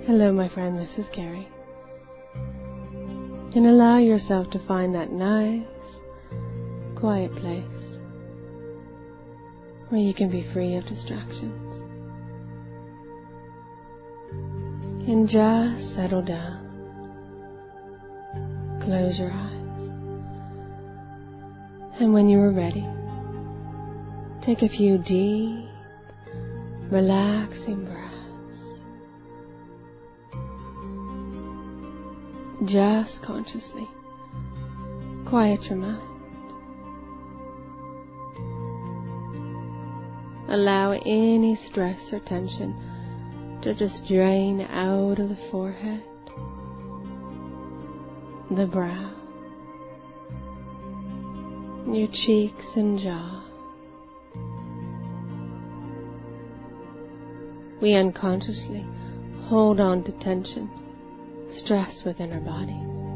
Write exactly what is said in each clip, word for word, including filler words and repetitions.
Hello, my friend, this is Carrie. And allow yourself to find that nice, quiet place where you can be free of distractions. And just settle down. Close your eyes. And when you are ready, take a few deep, relaxing breaths. Just consciously quiet your mind. Allow any stress or tension to just drain out of the forehead, the brow, your cheeks and jaw. We unconsciously hold on to tension, stress within our body.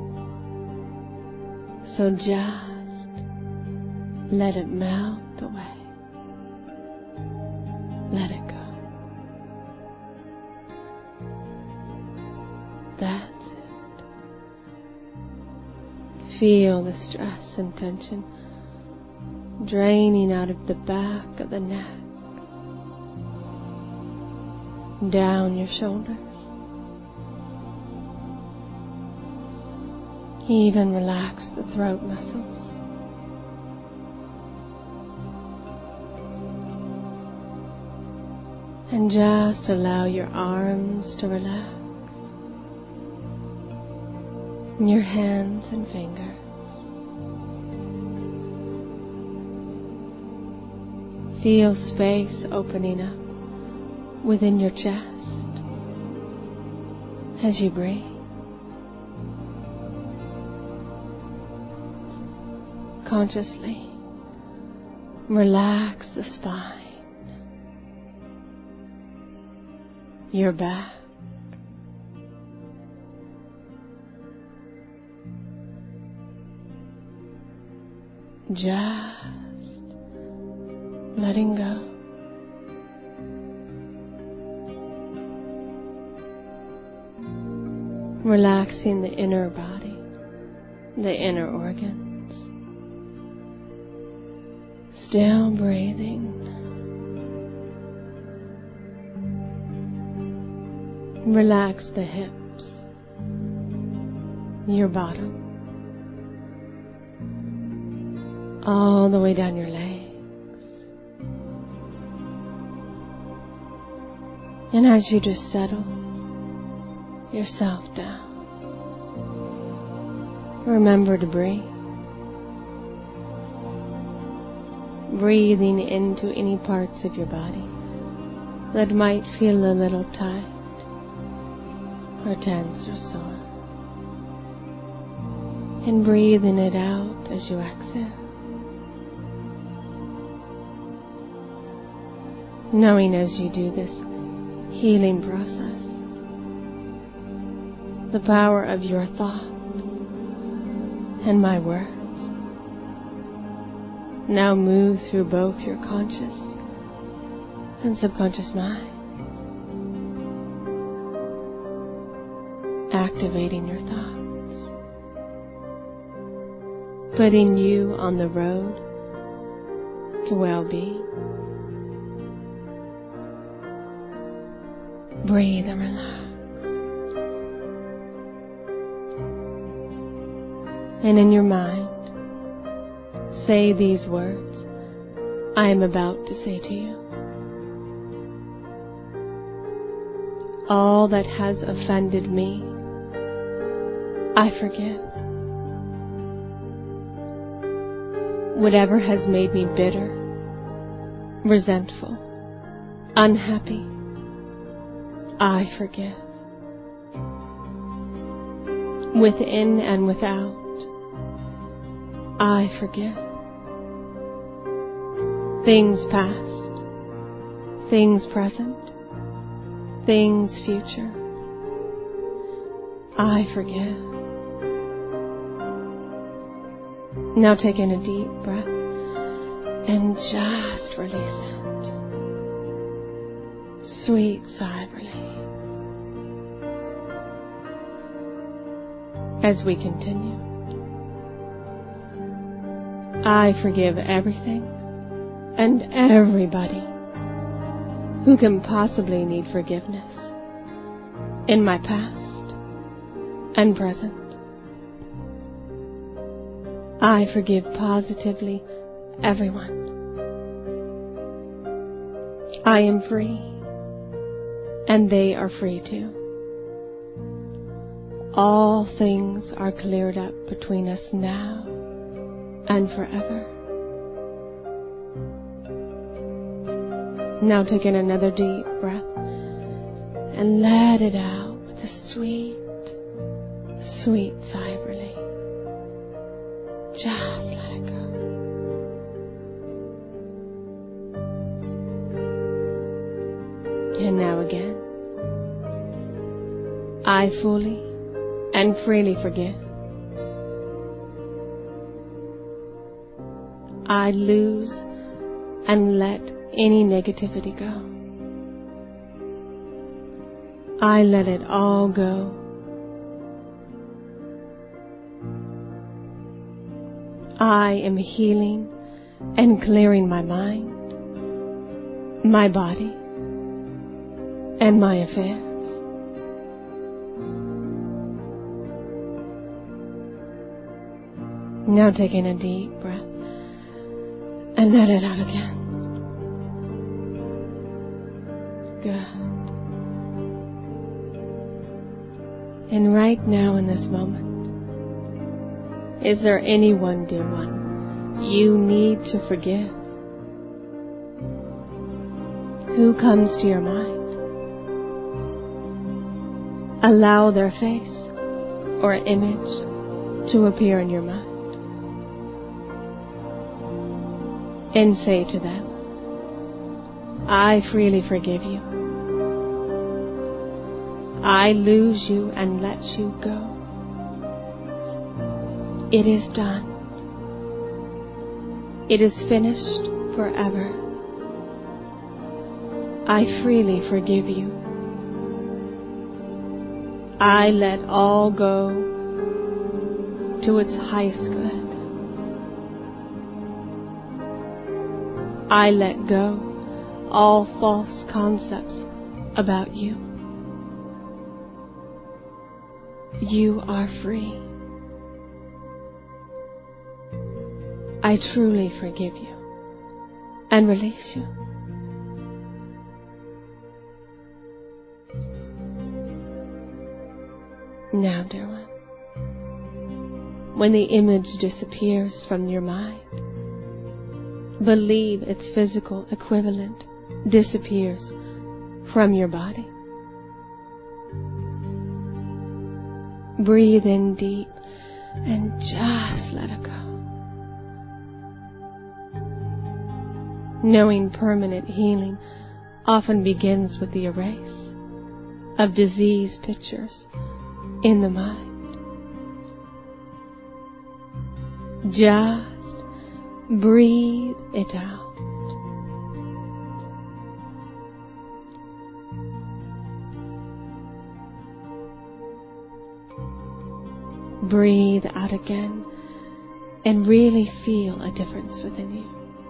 So just let it melt away. Let it go. That's it. Feel the stress and tension draining out of the back of the neck, down your shoulders. Even relax the throat muscles. And just allow your arms to relax. Your hands and fingers. Feel space opening up within your chest as you breathe. Consciously relax the spine, your back, just letting go. Relaxing the inner body, the inner organs. Still breathing. Relax the hips, your bottom, all the way down your legs. And as you just settle yourself down, remember to breathe. Breathing into any parts of your body that might feel a little tight or tense or sore. And breathing it out as you exhale. Knowing as you do this healing process, the power of your thought and my words now move through both your conscious and subconscious mind, activating your thoughts, putting you on the road to well-being. Breathe and relax. And in your mind, say these words I am about to say to you. All that has offended me, I forgive. Whatever has made me bitter, resentful, unhappy, I forgive. Within and without, I forgive. Things past, things present, things future, I forgive. Now take in a deep breath and just release it. Sweet sigh of relief. as we continue. I forgive everything and everybody who can possibly need forgiveness in my past and present. I forgive positively everyone. I am free, and they are free too. All things are cleared up between us now and forever. Now take in another deep breath and let it out with a sweet, sweet sigh of relief. Just let it go. And now again, I fully and freely forgive. I lose and let any negativity go. I let it all go. I am healing and clearing my mind, my body, and my affairs. Now taking a deep breath and let it out again. Good. And right now in this moment, is there anyone, dear one, you need to forgive? Who comes to your mind? Allow their face or image to appear in your mind. And say to them, I freely forgive you. I lose you and let you go. It is done. It is finished forever. I freely forgive you. I let all go to its highest good. I let go all false concepts about you. You are free. I truly forgive you and release you. Now, dear one, when the image disappears from your mind, believe its physical equivalent disappears from your body. Breathe in deep and just let it go. Knowing permanent healing often begins with the erase of disease pictures in the mind. Just breathe it out. Breathe out again and really feel a difference within you.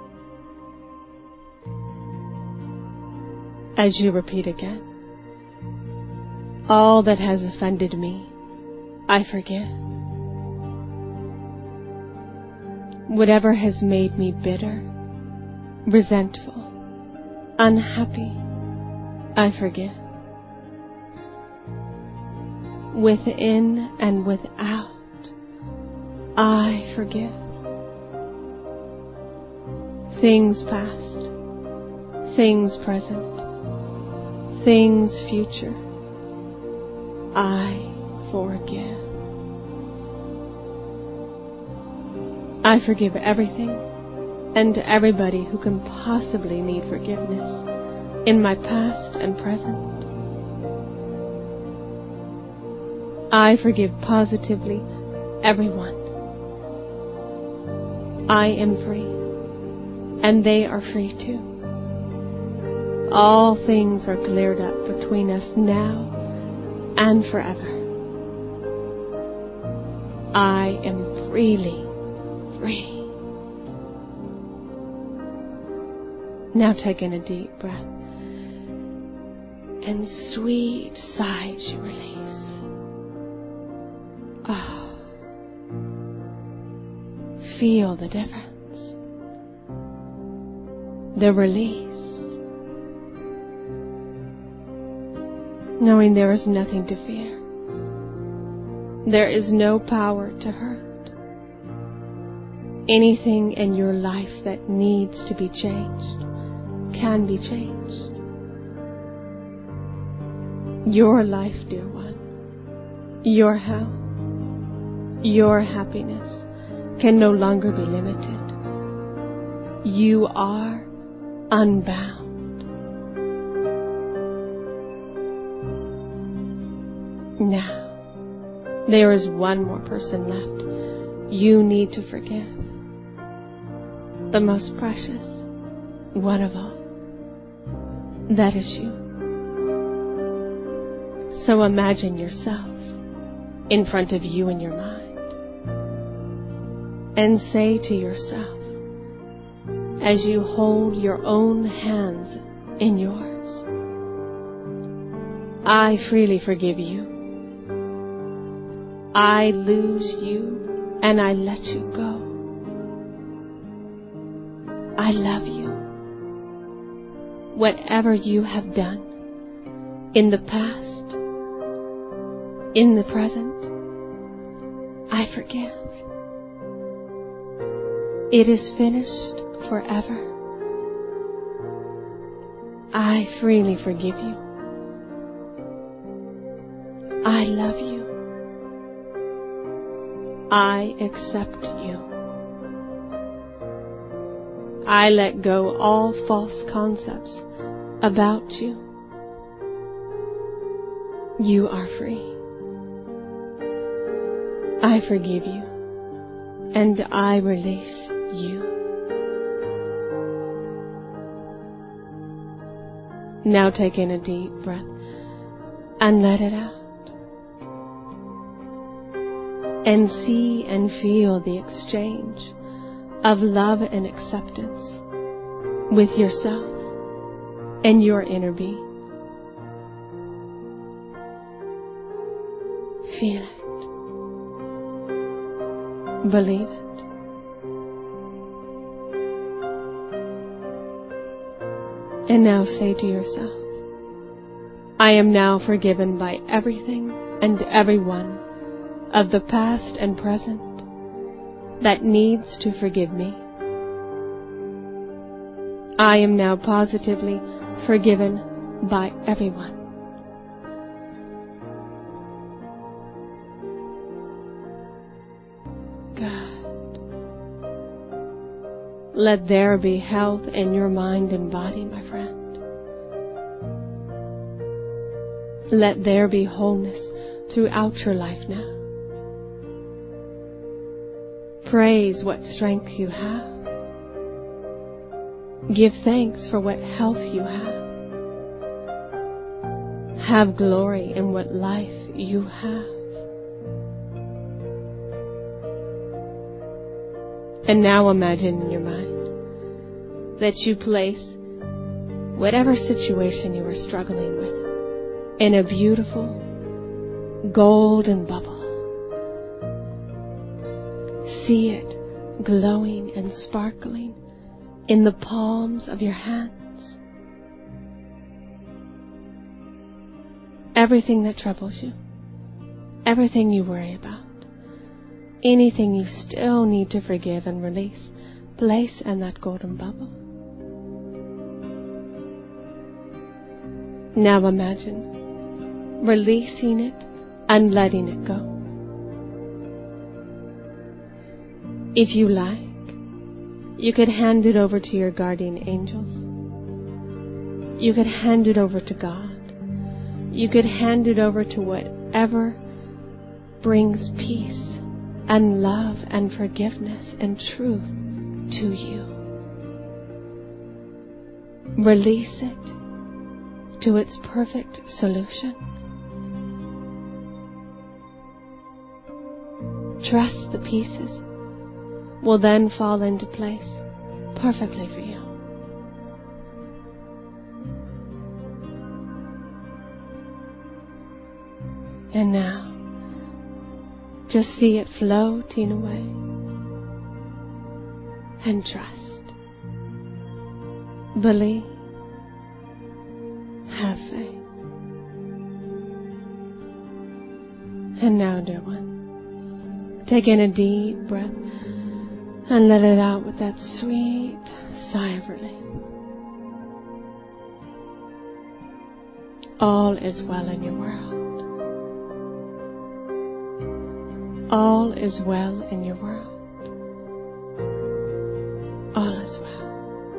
As you repeat again, all that has offended me, I forgive. Whatever has made me bitter, resentful, unhappy, I forgive. Within and without, I forgive. Things past, things present, things future, I forgive. I forgive everything and everybody who can possibly need forgiveness in my past and present. I forgive positively everyone. I am free, and they are free too. All things are cleared up between us now and forever. I am freely free. Now take in a deep breath, and sweet sighs you release. Ah, feel the difference, the release, knowing there is nothing to fear. There is no power to hurt. Anything in your life that needs to be changed can be changed. Your life, dear one, your health, your happiness can no longer be limited. You are unbound. Now, there is one more person left you need to forgive. The most precious one of all. That is you. So imagine yourself in front of you in your mind, and say to yourself, as you hold your own hands in yours, I freely forgive you. I lose you and I let you go. I love you. Whatever you have done in the past, in the present, I forgive. It is finished forever. I freely forgive you. I love you. I accept you. I let go all false concepts about you. You are free. I forgive you, and I release you. Now take in a deep breath and let it out. And see and feel the exchange of love and acceptance with yourself and your inner being. Feel it. Believe it. And now say to yourself, I am now forgiven by everything and everyone of the past and present that needs to forgive me. I am now positively forgiven by everyone. Good. Let there be health in your mind and body, my friend. Let there be wholeness throughout your life now. Praise what strength you have. Give thanks for what health you have. Have glory in what life you have. And now imagine in your mind that you place whatever situation you are struggling with in a beautiful golden bubble. See it glowing and sparkling in the palms of your hands. Everything that troubles you, everything you worry about, anything you still need to forgive and release, place in that golden bubble. Now imagine releasing it and letting it go. If you like, you could hand it over to your guardian angels. You could hand it over to God. You could hand it over to whatever brings peace and love and forgiveness and truth to you. Release it to its perfect solution. trust the pieces will then fall into place perfectly for you. And now, just see it floating away. And trust. Believe. Have faith. And now, dear one, take in a deep breath and let it out with that sweet sigh of relief. All is well in your world. All is well in your world. All is well.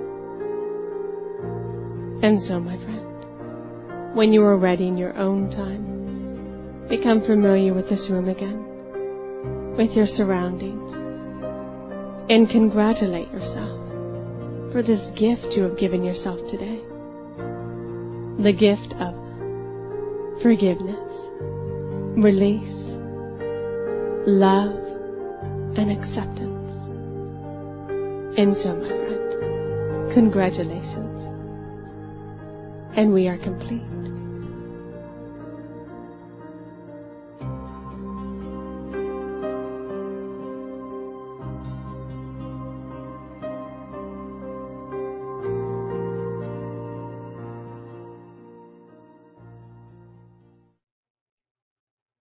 And so, my friend, when you are ready in your own time, become familiar with this room again, with your surroundings, and congratulate yourself for this gift you have given yourself today. The gift of forgiveness, release, love, and acceptance. And so, my friend, congratulations. And we are complete.